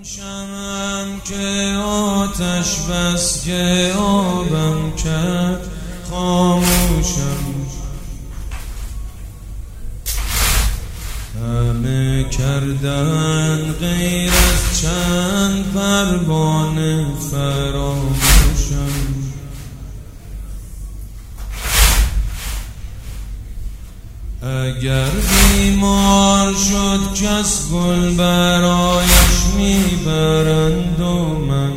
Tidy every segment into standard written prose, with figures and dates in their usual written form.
شمعم که آتش بس که آبم کرد خاموشم. همه کردن غیر از چند پروانه فراموشم. اگر بیمار شد کس گل برایش میبرند و من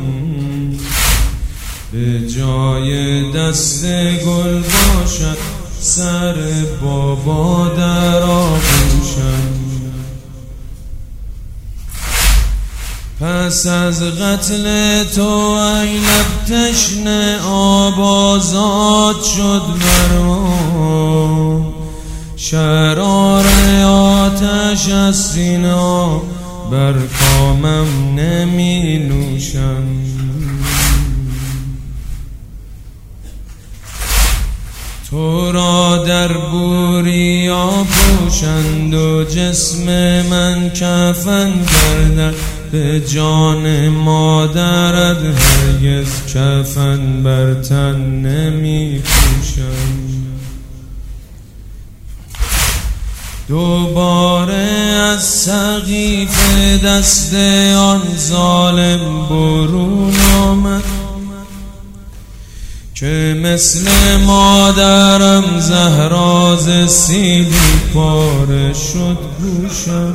به جای دست گل باشد سر بابا در آغوشم. پس از قتل تو ای لب تشنه آب آزاد شد مرا. شرار آتش از سینه بر کامم نمی نوشم. تو را در بوریا پوشند و جسم من کفن گردد. به جان مادرت هرگز کفن بر تن نمی پوشم. دوباره از سقیف دست آن ظالم برون آمد که مثل مادرم زهراز سیلی پاره شد گوشم.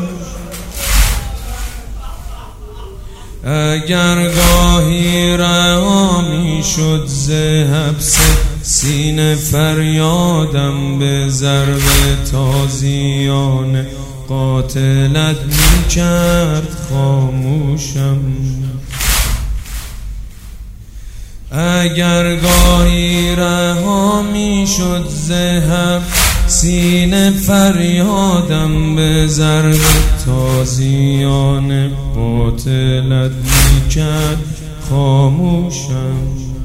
اگر گاهی رها می شد ز حبس سینه فریادم به ضرب تازیانه قاتلت می کرد خاموشم. اگر گاهی رها می شد ز حبس سینه فریادم به ضرب تازیانه قاتلت می کرد خاموشم.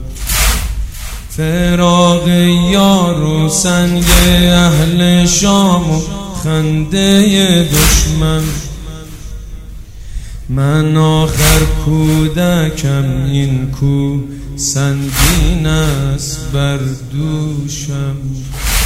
فراق یار و سنگ اهل شام و خنده دشمن. من آخر کودکم این کو سنگین است بر دوشم.